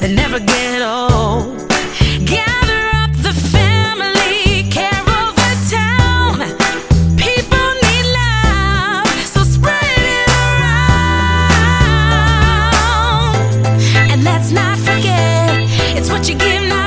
that never get old. Gather up the family, care of the town. People need love, so spread it around. And let's not forget, it's what you give, not